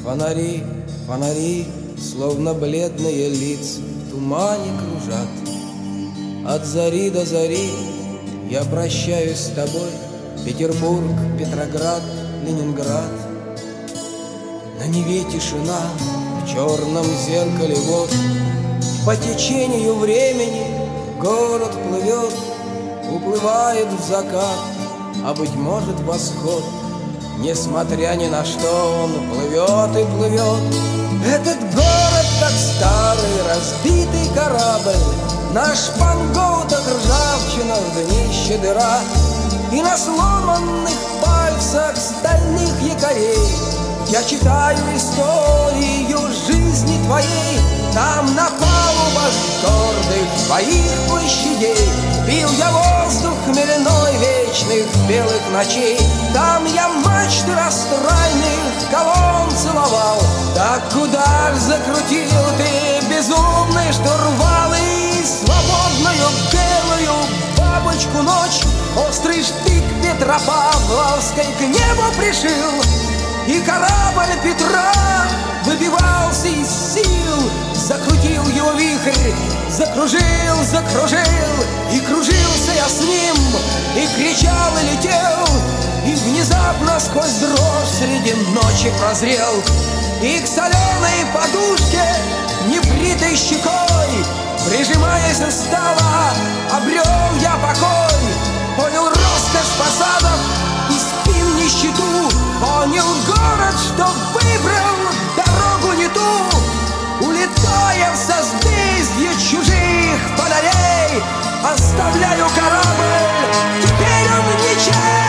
Фонари, фонари, словно бледные лица, в тумане кружат. От зари до зари я прощаюсь с тобой, Петербург, Петроград, Ленинград. На Неве тишина, в черном зеркале вод, по течению времени город плывет, уплывает в закат, а быть может восход. Несмотря ни на что, он плывет и плывет. Этот город, как старый разбитый корабль, на шпангоутах ржавчина, в днище дыра, и на сломанных пальцах стальных якорей я читаю историю жизни твоей. Там на палубах гордых твоих площадей пил я воздух хмельной вечных белых ночей. Там я мачты растрайных колонн целовал. Так куда ж закрутил ты безумный штурвал, и свободную белую бабочку ночь острый штык Петропавловской к небу пришил, и корабль Петра выбивался из сил. Закрутил его вихрь, закружил, закружил, и кружился я с ним, и кричал, и летел, и внезапно сквозь дрожь среди ночи прозрел, и к соленой подушке небритой щекой, прижимаясь устало, обрел я покой. Понял роскошь фасадов и спин нищету, понял город, что выбрал дорогу не ту. Улетая в созвездье чужих фонарей, оставляю корабль, теперь он ничей.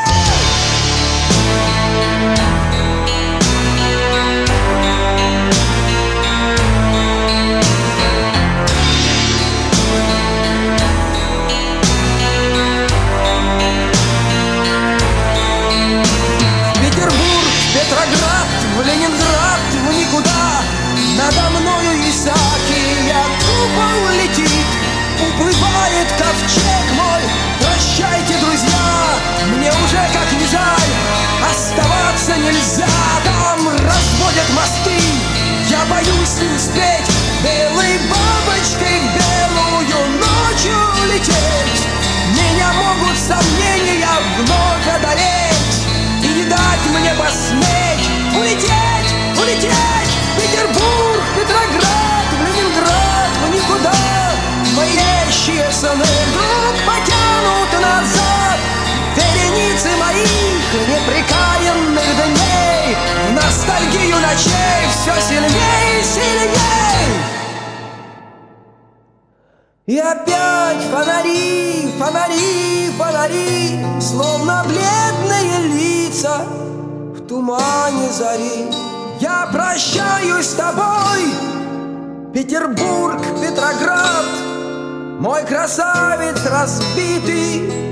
Петроград, в Ленинград, в никуда. Надо мною Исаакия купол летит, уплывает ковчег мой. Прощайте, друзья, мне уже как не жаль, оставаться нельзя. Там разводят мосты, я боюсь не успеть белой бабочкой в белую ночью лететь. Меня могут сомнения вновь одолеть и не дать мне посметь улететь, улететь. Петербург, Петроград, в Ленинград, в никуда. Моящие сны вдруг потянут назад вереницы моих непрекаянных дней. В ностальгию ночей все сильней и сильней. И опять фонари, фонари, фонари, словно бледные лица в тумане зари. Я прощаюсь с тобой, Петербург, Петроград, мой красавец разбитый